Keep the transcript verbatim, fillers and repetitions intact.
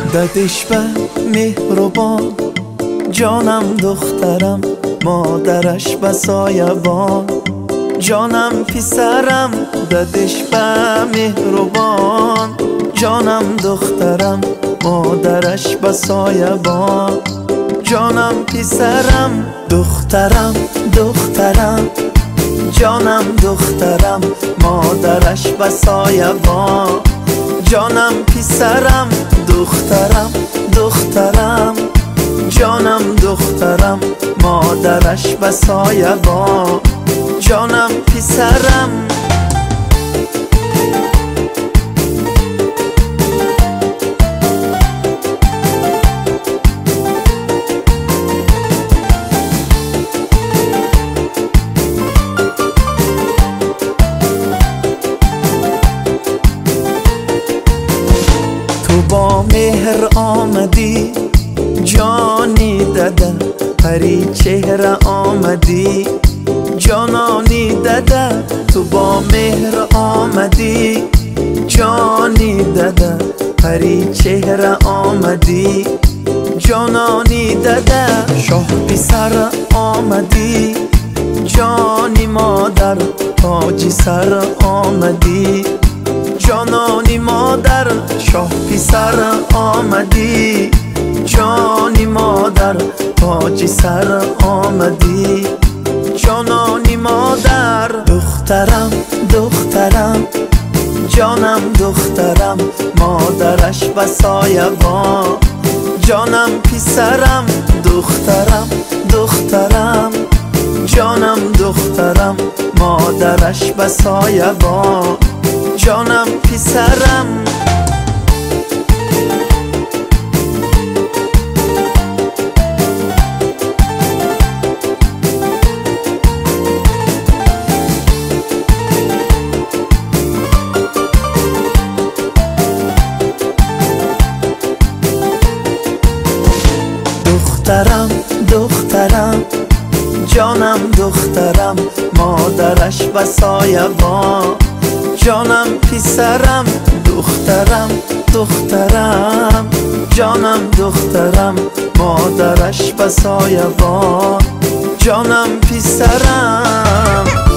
ددش به مهربان، جانم دخترم مادرش به سایبان. جانم پسرم ددش به مهربان، جانم دخترم مادرش به سایبان. جانم پسرم دخترم دخترم، جانم دخترم مادرش به سایبان. جانم پسرم دخترم دخترم، جانم دخترم مادرش به سایبان. جانم پسرم تو با مهر آمدی جانی دده، پری چهره آمدی جانانی دده. تو با مهر آمدی جانی دده، پری چهره آمدی جانانی دده. شاه پسر آمدی جانی مادر، تاج سر آمدی جانانی مادر. شاه پسر آمدی جانی مادر، تاج سر آمدی جانانی مادر. دخترم دخترم جانم دخترم مادرش به سایبان. جانم پسرم دخترم دخترم، جانم دخترم مادرش به سایبان. جانم پسرم دخترم دخترم جانم دخترم مادرش به سایبان. جانم پسرم دخترم دخترم، جانم دخترم مادرش به سایبان. جانم پسرم